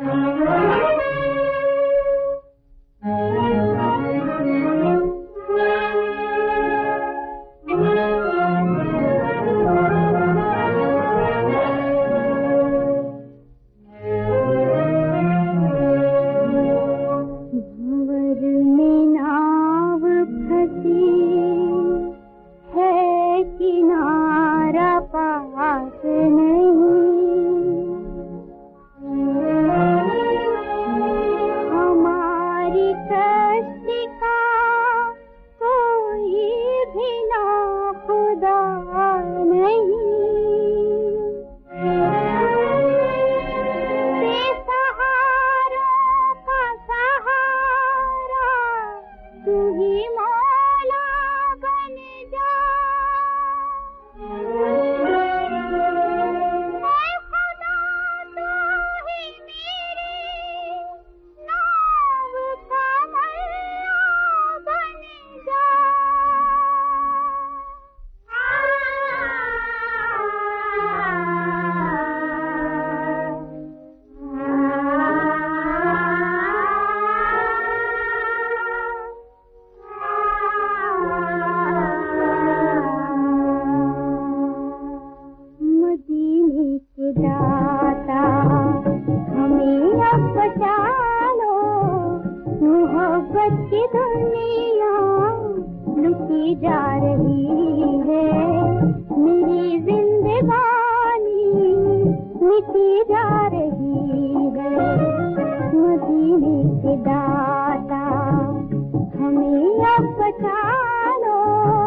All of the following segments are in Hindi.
जा रही है मेरी जिंदगानी, मिटी जा रही है। मदीने के दाता हमें अब बचा लो।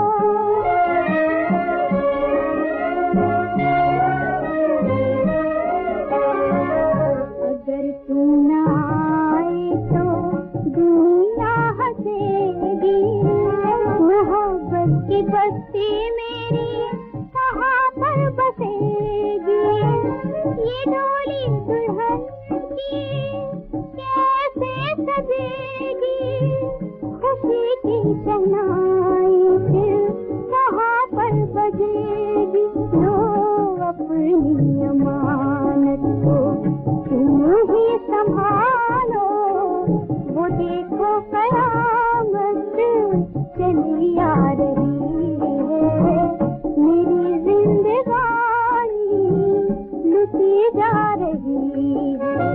अगर तू न आए तो दुनिया हंसेगी, मोहब्बत की बस्ती मेरी कहाँ पर बसेगी। ये डोली दुल्हन की कैसे सजेगी, खुशी की शहनाई फिर कहाँ पर बजेगी। लो अपनी अमानत को तुम ही संभालो, वो देखो कयामत चली आ रही है। मेरी जिंदगानी लुटी जा रही है।